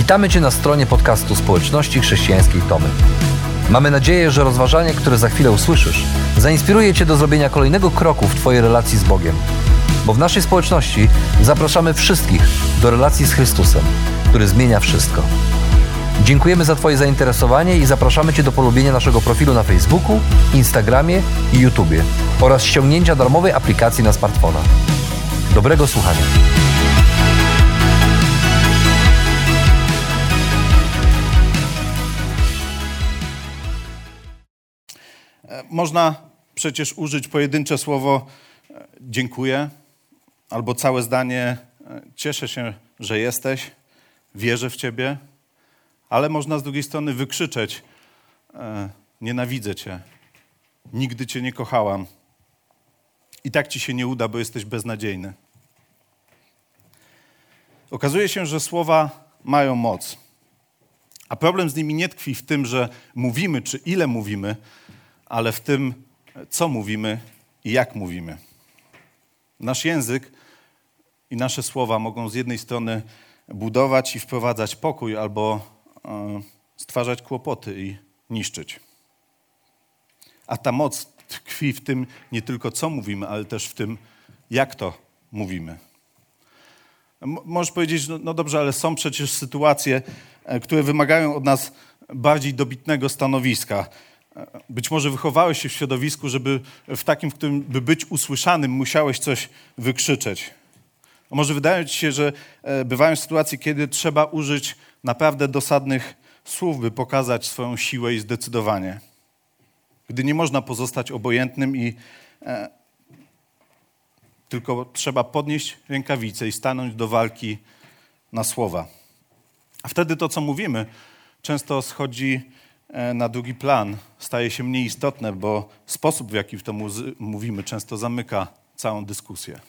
Witamy Cię na stronie podcastu Społeczności Chrześcijańskiej Tomy. Mamy nadzieję, że rozważanie, które za chwilę usłyszysz, zainspiruje Cię do zrobienia kolejnego kroku w Twojej relacji z Bogiem. Bo w naszej społeczności zapraszamy wszystkich do relacji z Chrystusem, który zmienia wszystko. Dziękujemy za Twoje zainteresowanie i zapraszamy Cię do polubienia naszego profilu na Facebooku, Instagramie i YouTubie oraz ściągnięcia darmowej aplikacji na smartfona. Dobrego słuchania. Można przecież użyć pojedyncze słowo dziękuję albo całe zdanie cieszę się, że jesteś, wierzę w Ciebie, ale można z drugiej strony wykrzyczeć nienawidzę Cię, nigdy Cię nie kochałam i tak Ci się nie uda, bo jesteś beznadziejny. Okazuje się, że słowa mają moc, a problem z nimi nie tkwi w tym, że mówimy czy ile mówimy, ale w tym, co mówimy i jak mówimy. Nasz język i nasze słowa mogą z jednej strony budować i wprowadzać pokój albo stwarzać kłopoty i niszczyć. A ta moc tkwi w tym nie tylko co mówimy, ale też w tym, jak to mówimy. Możesz powiedzieć, no dobrze, ale są przecież sytuacje, które wymagają od nas bardziej dobitnego stanowiska. Być może wychowałeś się w środowisku, żeby w takim, w którym by być usłyszanym, musiałeś coś wykrzyczeć. A może wydaje ci się, że bywają sytuacje, kiedy trzeba użyć naprawdę dosadnych słów, by pokazać swoją siłę i zdecydowanie. Gdy nie można pozostać obojętnym i tylko trzeba podnieść rękawice i stanąć do walki na słowa. A wtedy to, co mówimy, często schodzi na drugi plan, staje się mniej istotne, bo sposób, w jaki w to mówimy, często zamyka całą dyskusję.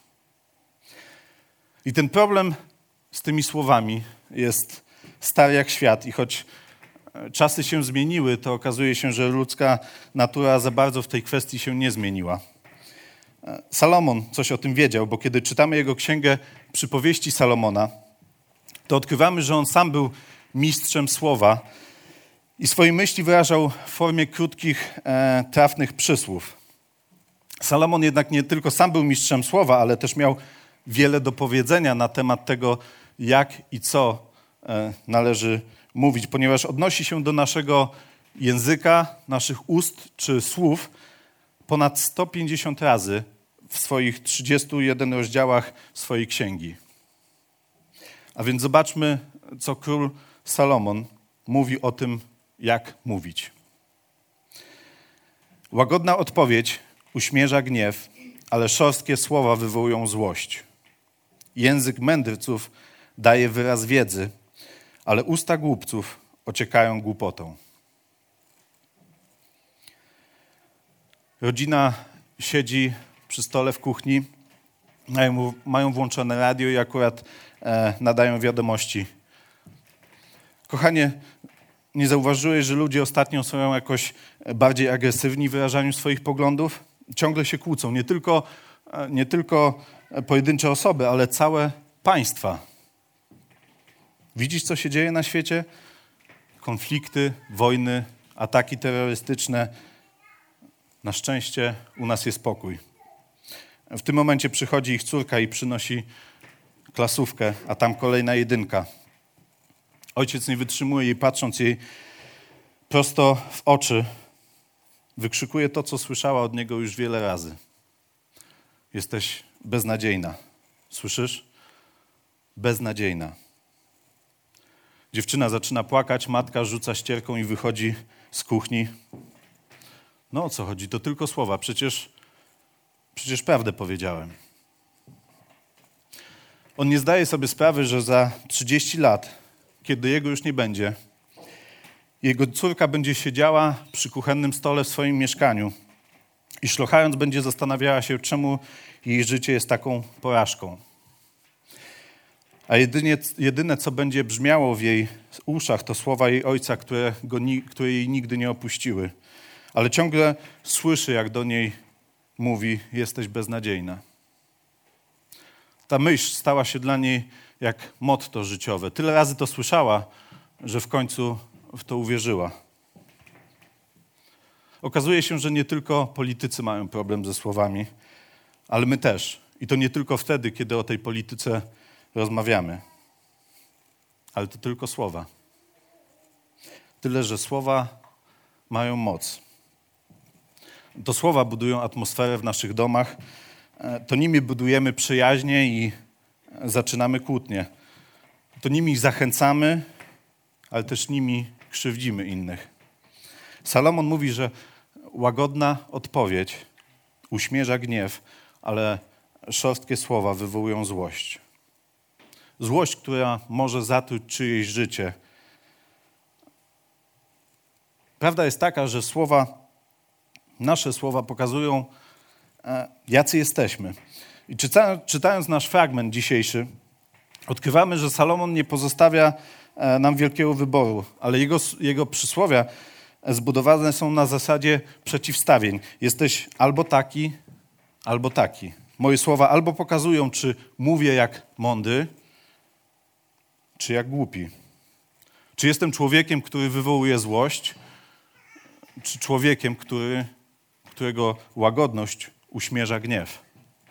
I ten problem z tymi słowami jest stary jak świat i choć czasy się zmieniły, to okazuje się, że ludzka natura za bardzo w tej kwestii się nie zmieniła. Salomon coś o tym wiedział, bo kiedy czytamy jego księgę Przypowieści Salomona, to odkrywamy, że on sam był mistrzem słowa i swoje myśli wyrażał w formie krótkich, trafnych przysłów. Salomon jednak nie tylko sam był mistrzem słowa, ale też miał wiele do powiedzenia na temat tego, jak i co należy mówić, ponieważ odnosi się do naszego języka, naszych ust czy słów ponad 150 razy w swoich 31 rozdziałach swojej księgi. A więc zobaczmy, co król Salomon mówi o tym, jak mówić. Łagodna odpowiedź uśmierza gniew, ale szorstkie słowa wywołują złość. Język mędrców daje wyraz wiedzy, ale usta głupców ociekają głupotą. Rodzina siedzi przy stole w kuchni, mają włączone radio i akurat nadają wiadomości. Kochanie, nie zauważyłeś, że ludzie ostatnio są jakoś bardziej agresywni w wyrażaniu swoich poglądów? Ciągle się kłócą. Nie tylko pojedyncze osoby, ale całe państwa. Widzisz, co się dzieje na świecie? Konflikty, wojny, ataki terrorystyczne. Na szczęście u nas jest pokój. W tym momencie przychodzi ich córka i przynosi klasówkę, a tam kolejna jedynka. Ojciec nie wytrzymuje i patrząc jej prosto w oczy, wykrzykuje to, co słyszała od niego już wiele razy. Jesteś beznadziejna. Słyszysz? Beznadziejna. Dziewczyna zaczyna płakać, matka rzuca ścierką i wychodzi z kuchni. No o co chodzi? To tylko słowa. Przecież prawdę powiedziałem. On nie zdaje sobie sprawy, że za 30 lat, kiedy jego już nie będzie, jego córka będzie siedziała przy kuchennym stole w swoim mieszkaniu i szlochając będzie zastanawiała się, czemu jej życie jest taką porażką. A jedyne, co będzie brzmiało w jej uszach, to słowa jej ojca, które jej nigdy nie opuściły. Ale ciągle słyszy, jak do niej mówi, jesteś beznadziejna. ta myśl stała się dla niej jak motto życiowe. Tyle razy to słyszała, że w końcu w to uwierzyła. Okazuje się, że nie tylko politycy mają problem ze słowami, ale my też. I to nie tylko wtedy, kiedy o tej polityce rozmawiamy. Ale to tylko słowa. Tyle, że słowa mają moc. To słowa budują atmosferę w naszych domach. To nimi budujemy przyjaźnie i zaczynamy kłótnie. To nimi zachęcamy, ale też nimi krzywdzimy innych. Salomon mówi, że łagodna odpowiedź uśmierza gniew, ale szorstkie słowa wywołują złość. Złość, która może zatruć czyjeś życie. Prawda jest taka, że nasze słowa pokazują, jacy jesteśmy. I czytając nasz fragment dzisiejszy, odkrywamy, że Salomon nie pozostawia nam wielkiego wyboru, ale jego przysłowia zbudowane są na zasadzie przeciwstawień. Jesteś albo taki, albo taki. Moje słowa albo pokazują, czy mówię jak mądry, czy jak głupi. Czy jestem człowiekiem, który wywołuje złość, czy człowiekiem, którego łagodność uśmierza gniew.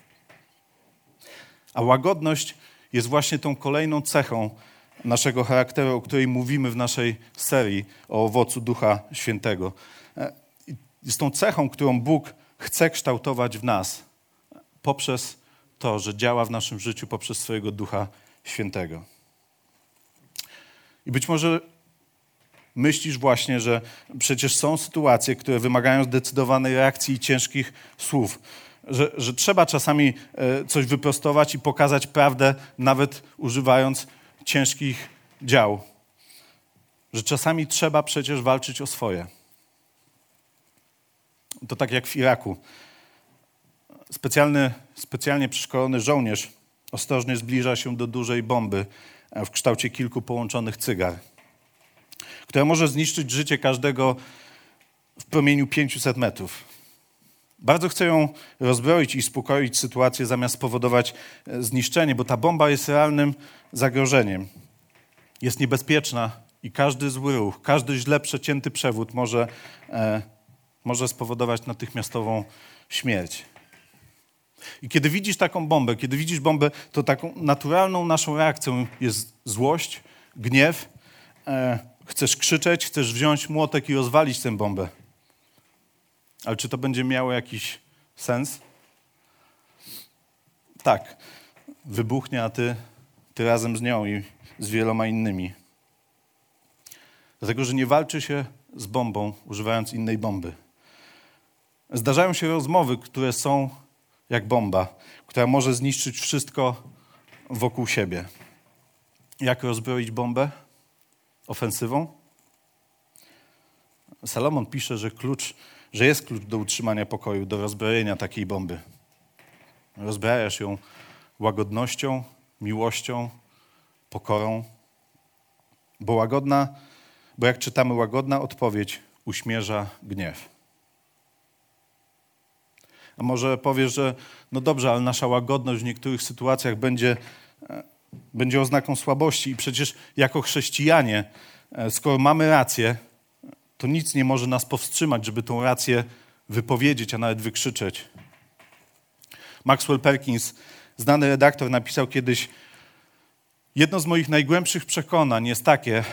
A łagodność jest właśnie tą kolejną cechą naszego charakteru, o której mówimy w naszej serii o owocu Ducha Świętego. Jest tą cechą, którą Bóg chce kształtować w nas poprzez to, że działa w naszym życiu poprzez swojego Ducha Świętego. I być może myślisz właśnie, że przecież są sytuacje, które wymagają zdecydowanej reakcji i ciężkich słów. Że trzeba czasami coś wyprostować i pokazać prawdę, nawet używając ciężkich dział. Że czasami trzeba przecież walczyć o swoje. To tak jak w Iraku. Specjalnie przeszkolony żołnierz ostrożnie zbliża się do dużej bomby w kształcie kilku połączonych cygar, która może zniszczyć życie każdego w promieniu 500 metrów. Bardzo chcę ją rozbroić i uspokoić sytuację, zamiast spowodować zniszczenie, bo ta bomba jest realnym zagrożeniem. Jest niebezpieczna i każdy zły ruch, każdy źle przecięty przewód może spowodować natychmiastową śmierć. I kiedy widzisz taką bombę, to taką naturalną naszą reakcją jest złość, gniew. Chcesz krzyczeć, chcesz wziąć młotek i rozwalić tę bombę. Ale czy to będzie miało jakiś sens? Tak, wybuchnie, a ty razem z nią i z wieloma innymi. Dlatego, że nie walczy się z bombą, używając innej bomby. Zdarzają się rozmowy, które są jak bomba, która może zniszczyć wszystko wokół siebie. Jak rozbroić bombę? Ofensywą? Salomon pisze, że jest klucz do utrzymania pokoju, do rozbrojenia takiej bomby. Rozbrajasz ją łagodnością, miłością, pokorą, bo jak czytamy, łagodna odpowiedź uśmierza gniew. A może powiesz, że no dobrze, ale nasza łagodność w niektórych sytuacjach będzie oznaką słabości i przecież jako chrześcijanie, skoro mamy rację, to nic nie może nas powstrzymać, żeby tą rację wypowiedzieć, a nawet wykrzyczeć. Maxwell Perkins, znany redaktor, napisał kiedyś: jedno z moich najgłębszych przekonań jest takie,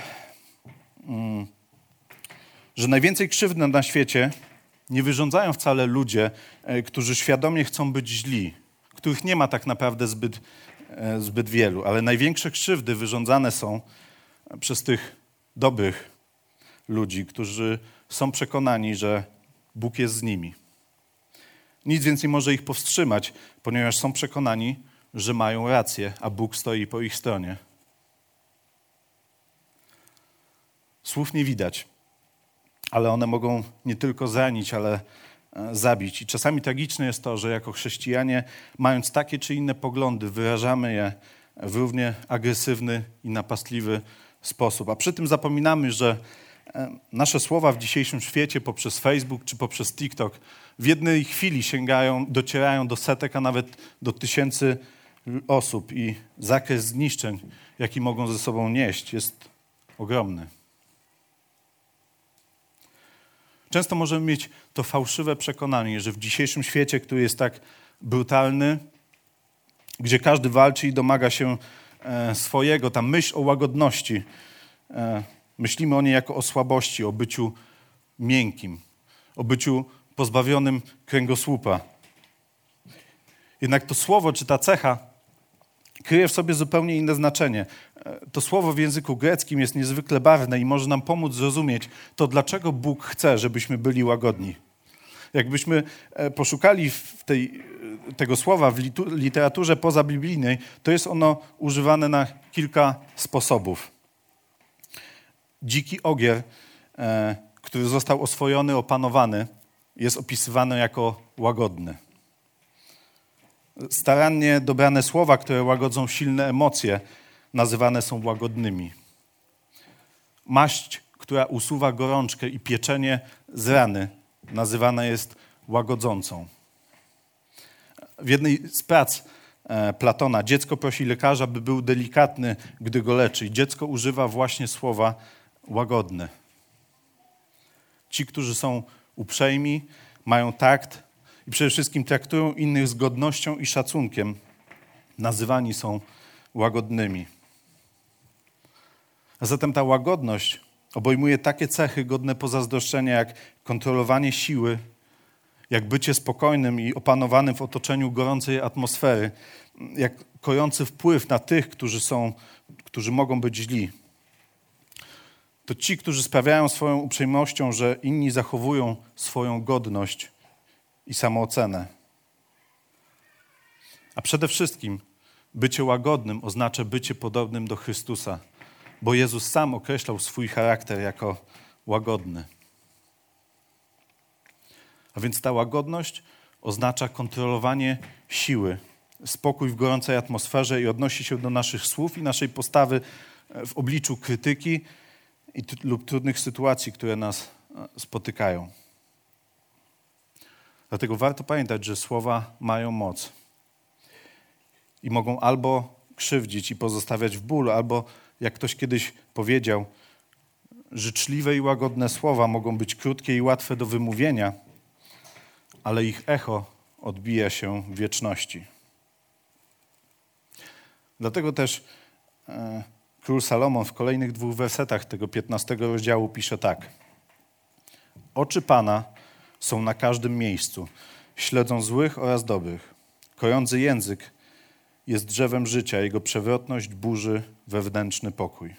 że najwięcej krzywdy na świecie nie wyrządzają wcale ludzie, którzy świadomie chcą być źli, których nie ma tak naprawdę zbyt wielu, ale największe krzywdy wyrządzane są przez tych dobrych ludzi, którzy są przekonani, że Bóg jest z nimi. Nic więc nie może ich powstrzymać, ponieważ są przekonani, że mają rację, a Bóg stoi po ich stronie. Słów nie widać, ale one mogą nie tylko zranić, ale zabić. I czasami tragiczne jest to, że jako chrześcijanie, mając takie czy inne poglądy, wyrażamy je w równie agresywny i napastliwy sposób. A przy tym zapominamy, że nasze słowa w dzisiejszym świecie poprzez Facebook czy poprzez TikTok w jednej chwili docierają do setek, a nawet do tysięcy osób i zakres zniszczeń, jaki mogą ze sobą nieść, jest ogromny. Często możemy mieć to fałszywe przekonanie, że w dzisiejszym świecie, który jest tak brutalny, gdzie każdy walczy i domaga się swojego, ta myśl o łagodności, myślimy o niej jako o słabości, o byciu miękkim, o byciu pozbawionym kręgosłupa. Jednak to słowo czy ta cecha kryje w sobie zupełnie inne znaczenie. To słowo w języku greckim jest niezwykle barwne i może nam pomóc zrozumieć to, dlaczego Bóg chce, żebyśmy byli łagodni. Jakbyśmy poszukali tego słowa w literaturze pozabiblijnej, to jest ono używane na kilka sposobów. Dziki ogier, który został oswojony, opanowany, jest opisywany jako łagodny. Starannie dobrane słowa, które łagodzą silne emocje, nazywane są łagodnymi. Maść, która usuwa gorączkę i pieczenie z rany, nazywana jest łagodzącą. W jednej z prac Platona dziecko prosi lekarza, by był delikatny, gdy go leczy. I dziecko używa właśnie słowa łagodny. Ci, którzy są uprzejmi, mają takt i przede wszystkim traktują innych z godnością i szacunkiem, nazywani są łagodnymi. A zatem ta łagodność obejmuje takie cechy godne pozazdroszczenia, jak kontrolowanie siły, jak bycie spokojnym i opanowanym w otoczeniu gorącej atmosfery, jak kojący wpływ na tych, którzy mogą być źli. To ci, którzy sprawiają swoją uprzejmością, że inni zachowują swoją godność i samoocenę. A przede wszystkim bycie łagodnym oznacza bycie podobnym do Chrystusa, bo Jezus sam określał swój charakter jako łagodny. A więc ta łagodność oznacza kontrolowanie siły, spokój w gorącej atmosferze i odnosi się do naszych słów i naszej postawy w obliczu krytyki lub trudnych sytuacji, które nas spotykają. Dlatego warto pamiętać, że słowa mają moc i mogą albo krzywdzić i pozostawiać w bólu, albo, jak ktoś kiedyś powiedział, życzliwe i łagodne słowa mogą być krótkie i łatwe do wymówienia, ale ich echo odbija się w wieczności. Dlatego też król Salomon w kolejnych 2 wersetach tego 15 rozdziału pisze tak. Oczy Pana są na każdym miejscu, śledzą złych oraz dobrych. Kojący język jest drzewem życia, jego przewrotność burzy wewnętrzny pokój.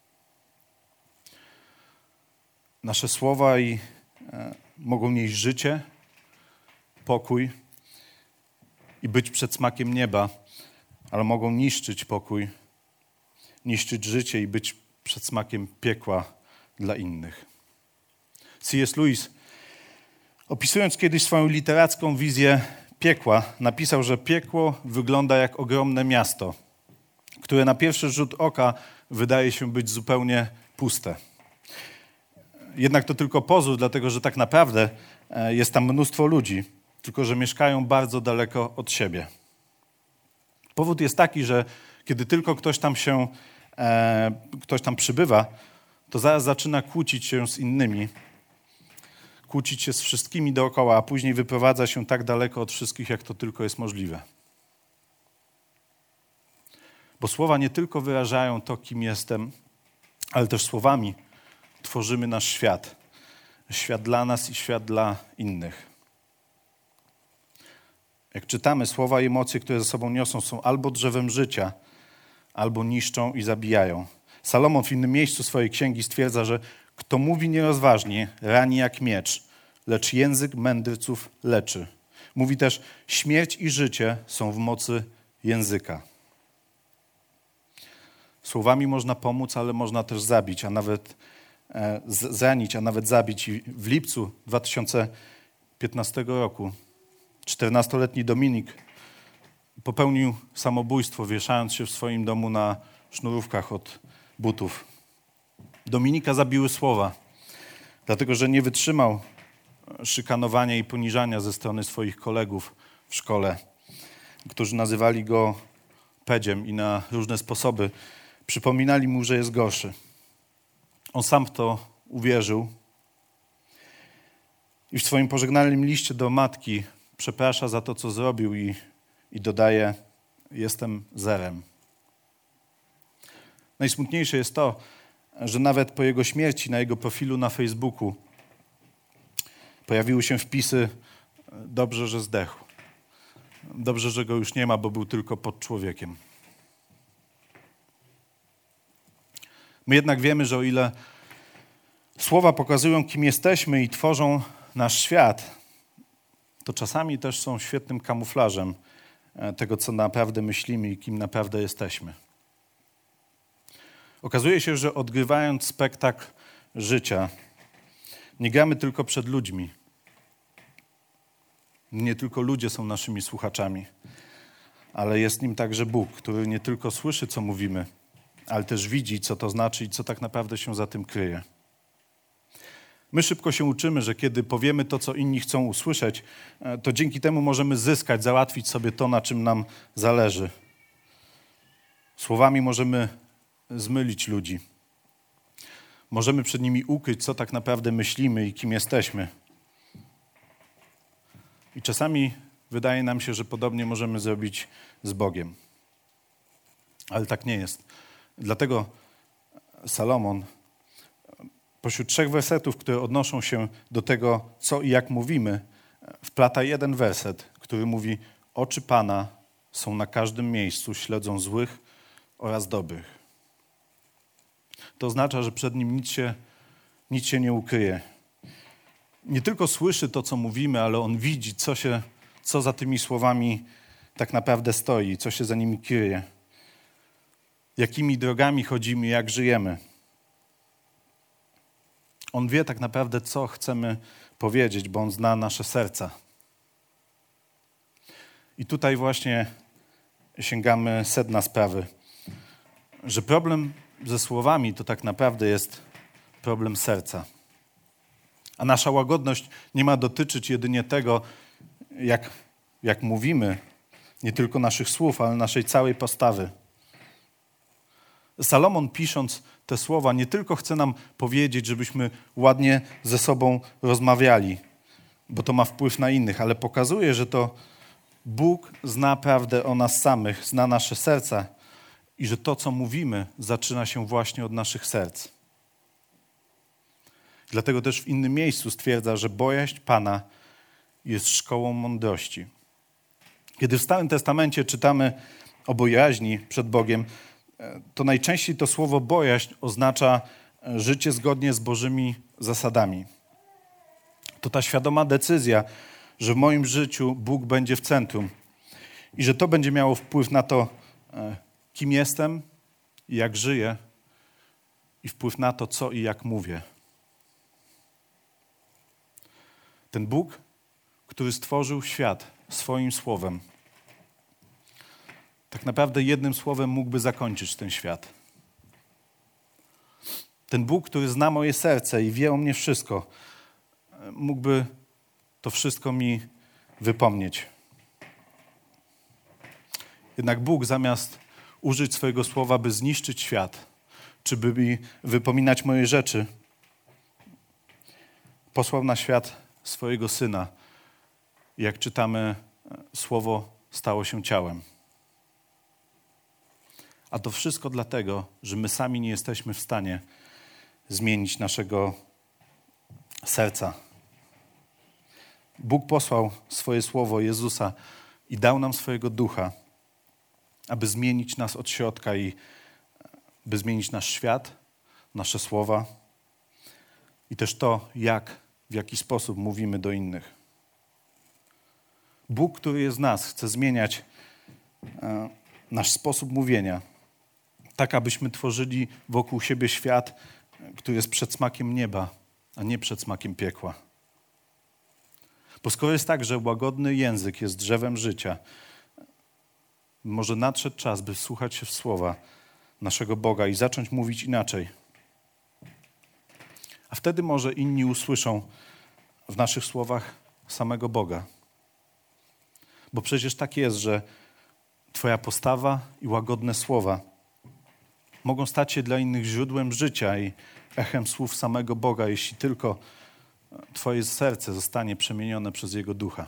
Nasze słowa mogą nieść życie, pokój i być przedsmakiem nieba, ale mogą niszczyć pokój, niszczyć życie i być przedsmakiem piekła dla innych. C.S. Lewis, opisując kiedyś swoją literacką wizję piekła, napisał, że piekło wygląda jak ogromne miasto, które na pierwszy rzut oka wydaje się być zupełnie puste. Jednak to tylko pozór, dlatego że tak naprawdę jest tam mnóstwo ludzi, tylko że mieszkają bardzo daleko od siebie. Powód jest taki, że kiedy tylko ktoś tam przybywa, to zaraz zaczyna kłócić się z innymi, kłócić się z wszystkimi dookoła, a później wyprowadza się tak daleko od wszystkich, jak to tylko jest możliwe. Bo słowa nie tylko wyrażają to, kim jestem, ale też słowami tworzymy nasz świat. Świat dla nas i świat dla innych. Jak czytamy, słowa i emocje, które ze sobą niosą, są albo drzewem życia, albo niszczą i zabijają. Salomon w innym miejscu swojej księgi stwierdza, że kto mówi nierozważnie, rani jak miecz, lecz język mędrców leczy. Mówi też, śmierć i życie są w mocy języka. Słowami można pomóc, ale można też zabić, a nawet zranić, a nawet zabić. I w lipcu 2015 roku 14-letni Dominik popełnił samobójstwo, wieszając się w swoim domu na sznurówkach od butów. Dominika zabiły słowa, dlatego że nie wytrzymał szykanowania i poniżania ze strony swoich kolegów w szkole, którzy nazywali go pedziem i na różne sposoby przypominali mu, że jest gorszy. On sam w to uwierzył i w swoim pożegnalnym liście do matki przeprasza za to, co zrobił i dodaje: jestem zerem. Najsmutniejsze jest to, że nawet po jego śmierci na jego profilu na Facebooku pojawiły się wpisy: dobrze, że zdechł. Dobrze, że go już nie ma, bo był tylko pod człowiekiem. My jednak wiemy, że o ile słowa pokazują, kim jesteśmy i tworzą nasz świat, to czasami też są świetnym kamuflażem tego, co naprawdę myślimy i kim naprawdę jesteśmy. Okazuje się, że odgrywając spektakl życia, nie gramy tylko przed ludźmi. Nie tylko ludzie są naszymi słuchaczami, ale jest nim także Bóg, który nie tylko słyszy, co mówimy, ale też widzi, co to znaczy i co tak naprawdę się za tym kryje. My szybko się uczymy, że kiedy powiemy to, co inni chcą usłyszeć, to dzięki temu możemy zyskać, załatwić sobie to, na czym nam zależy. Słowami możemy zmylić ludzi. Możemy przed nimi ukryć, co tak naprawdę myślimy i kim jesteśmy. I czasami wydaje nam się, że podobnie możemy zrobić z Bogiem. Ale tak nie jest. Dlatego Salomon pośród 3 wersetów, które odnoszą się do tego, co i jak mówimy, wplata jeden werset, który mówi: oczy Pana są na każdym miejscu, śledzą złych oraz dobrych. To oznacza, że przed nim nic się nie ukryje. Nie tylko słyszy to, co mówimy, ale on widzi, co za tymi słowami tak naprawdę stoi, co się za nimi kryje. Jakimi drogami chodzimy, jak żyjemy. On wie tak naprawdę, co chcemy powiedzieć, bo on zna nasze serca. I tutaj właśnie sięgamy sedna sprawy, że problem ze słowami to tak naprawdę jest problem serca. A nasza łagodność nie ma dotyczyć jedynie tego, jak mówimy, nie tylko naszych słów, ale naszej całej postawy. Salomon, pisząc te słowa, nie tylko chce nam powiedzieć, żebyśmy ładnie ze sobą rozmawiali, bo to ma wpływ na innych, ale pokazuje, że to Bóg zna prawdę o nas samych, zna nasze serca i że to, co mówimy, zaczyna się właśnie od naszych serc. Dlatego też w innym miejscu stwierdza, że bojaźń Pana jest szkołą mądrości. Kiedy w Starym Testamencie czytamy o bojaźni przed Bogiem, to najczęściej to słowo bojaźń oznacza życie zgodnie z Bożymi zasadami. To ta świadoma decyzja, że w moim życiu Bóg będzie w centrum i że to będzie miało wpływ na to, kim jestem i jak żyję, i wpływ na to, co i jak mówię. Ten Bóg, który stworzył świat swoim słowem, tak naprawdę jednym słowem mógłby zakończyć ten świat. Ten Bóg, który zna moje serce i wie o mnie wszystko, mógłby to wszystko mi wypomnieć. Jednak Bóg, zamiast użyć swojego słowa, by zniszczyć świat, czy by mi wypominać moje rzeczy, posłał na świat swojego Syna. Jak czytamy, słowo stało się ciałem. A to wszystko dlatego, że my sami nie jesteśmy w stanie zmienić naszego serca. Bóg posłał swoje słowo, Jezusa, i dał nam swojego Ducha, aby zmienić nas od środka i by zmienić nasz świat, nasze słowa i też to, w jaki sposób mówimy do innych. Bóg, który jest w nas, chce zmieniać nasz sposób mówienia, tak abyśmy tworzyli wokół siebie świat, który jest przed smakiem nieba, a nie przed smakiem piekła. Bo skoro jest tak, że łagodny język jest drzewem życia, może nadszedł czas, by wsłuchać się w słowa naszego Boga i zacząć mówić inaczej. A wtedy może inni usłyszą w naszych słowach samego Boga. Bo przecież tak jest, że Twoja postawa i łagodne słowa mogą stać się dla innych źródłem życia i echem słów samego Boga, jeśli tylko Twoje serce zostanie przemienione przez Jego Ducha.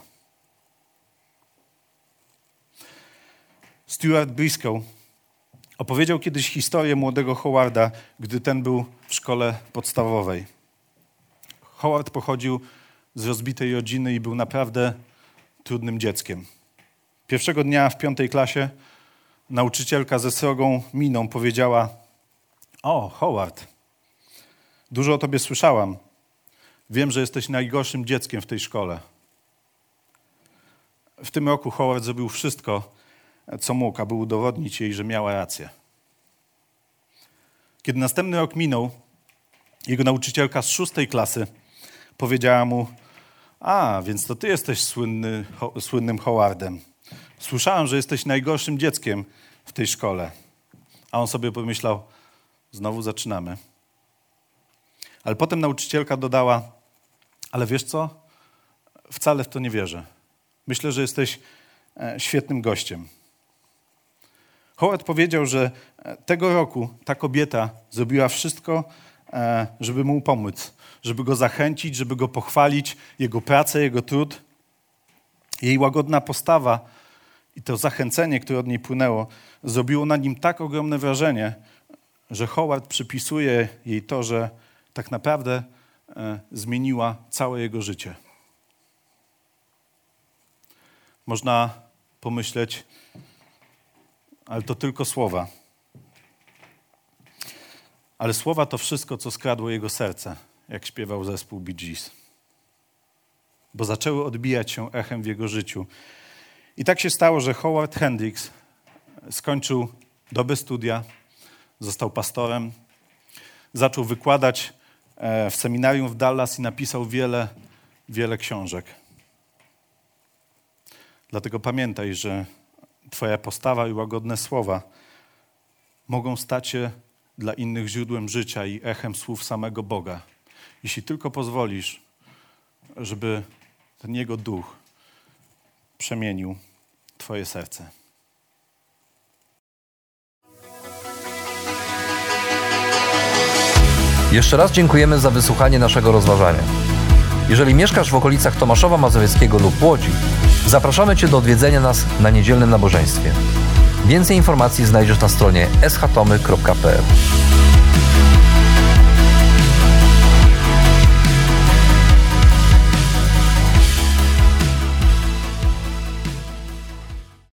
Stuart Briscoe opowiedział kiedyś historię młodego Howarda, gdy ten był w szkole podstawowej. Howard pochodził z rozbitej rodziny i był naprawdę trudnym dzieckiem. Pierwszego dnia w 5. klasie nauczycielka ze srogą miną powiedziała: „O, Howard, dużo o tobie słyszałam. Wiem, że jesteś najgorszym dzieckiem w tej szkole”. W tym roku Howard zrobił wszystko, co mógł, aby udowodnić jej, że miała rację. Kiedy następny rok minął, jego nauczycielka z 6. klasy powiedziała mu: „A, więc to ty jesteś słynnym Howardem. Słyszałam, że jesteś najgorszym dzieckiem w tej szkole”. A on sobie pomyślał: znowu zaczynamy. Ale potem nauczycielka dodała: „Ale wiesz co? Wcale w to nie wierzę. Myślę, że jesteś świetnym gościem”. Howard powiedział, że tego roku ta kobieta zrobiła wszystko, żeby mu pomóc, żeby go zachęcić, żeby go pochwalić, jego pracę, jego trud. Jej łagodna postawa i to zachęcenie, które od niej płynęło, zrobiło na nim tak ogromne wrażenie, że Howard przypisuje jej to, że tak naprawdę zmieniła całe jego życie. Można pomyśleć, ale to tylko słowa. Ale słowa to wszystko, co skradło jego serce, jak śpiewał zespół Bee Gees. Bo zaczęły odbijać się echem w jego życiu. I tak się stało, że Howard Hendricks skończył dobre studia, został pastorem, zaczął wykładać w seminarium w Dallas i napisał wiele książek. Dlatego pamiętaj, że Twoja postawa i łagodne słowa mogą stać się dla innych źródłem życia i echem słów samego Boga, jeśli tylko pozwolisz, żeby ten Jego duch przemienił Twoje serce. Jeszcze raz dziękujemy za wysłuchanie naszego rozważania. Jeżeli mieszkasz w okolicach Tomaszowa Mazowieckiego lub Łodzi, zapraszamy Cię do odwiedzenia nas na niedzielnym nabożeństwie. Więcej informacji znajdziesz na stronie schtomy.pl.